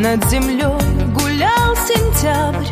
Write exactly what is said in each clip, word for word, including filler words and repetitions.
Над землей гулял сентябрь,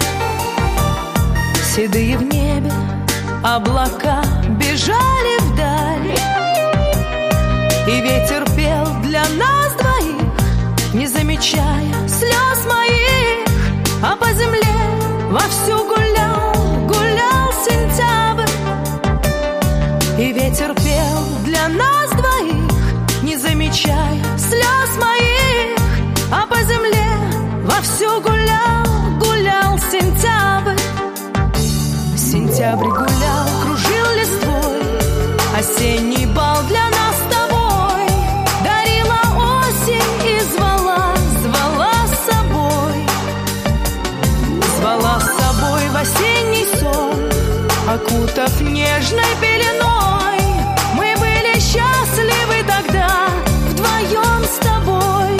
седые в небе облака бежали вдаль, и ветер пел для нас двоих, не замечая слез моих, а по земле вовсю гулял, гулял сентябрь. И ветер пел для нас двоих, не замечая слез моих, а по земле вовсю гулял, гулял сентябрь. Сентябрь гулял, кружил листвой, осенний бал для нас с тобой дарила осень и звала, звала с собой. Звала с собой в осенний сон, окутав нежной пеленой. Мы были счастливы тогда вдвоем с тобой.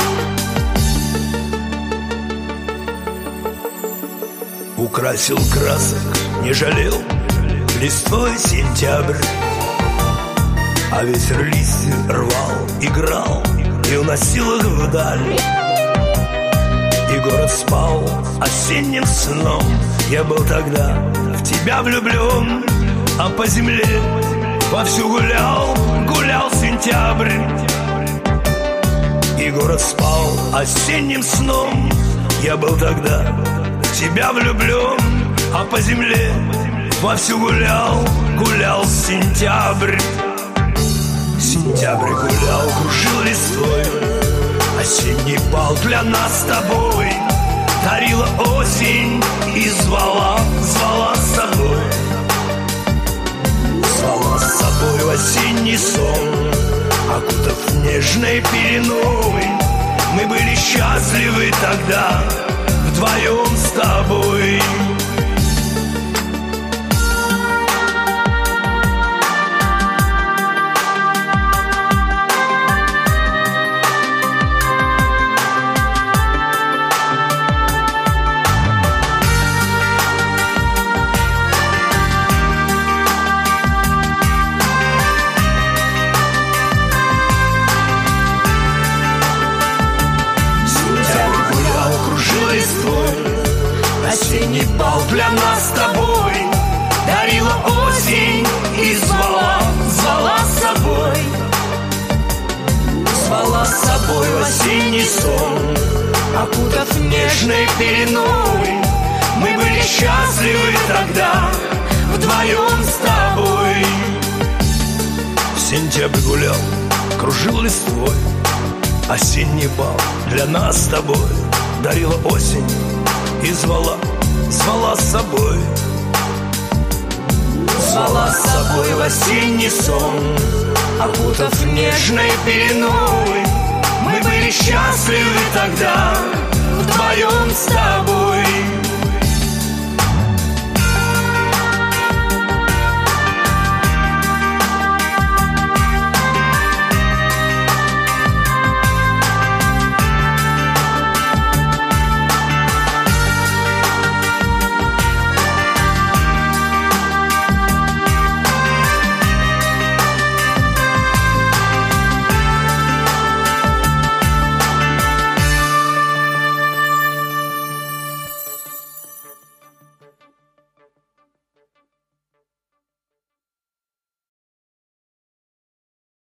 Украсил красок, не жалел листвой сентябрь, а ветер листья рвал, играл и уносил их вдаль. И город спал осенним сном. Я был тогда в тебя влюблен, а по земле вовсю гулял, гулял сентябрь. И город спал осенним сном. Я был тогда в тебя влюблен, а по земле вовсю гулял, гулял сентябрь. Сентябрь гулял, кружил листвой, осенний бал для нас с тобой дарила осень и звала, звала с собой. Звала с собой в осенний сон, окутав нежной пеленой. Мы были счастливы тогда вдвоем с тобой. Осенний бал для нас с тобой дарила осень и звала, звала с собой. Звала с собой в осенний сон, окутав нежной пеленой. Мы были счастливы тогда вдвоем с тобой. Сентябрь гулял, кружил листвой, осенний бал для нас с тобой дарила осень и звала, звала с собой. Звала с собой в осенний сон, окутав нежной пеленой. Мы были счастливы тогда вдвоем с тобой.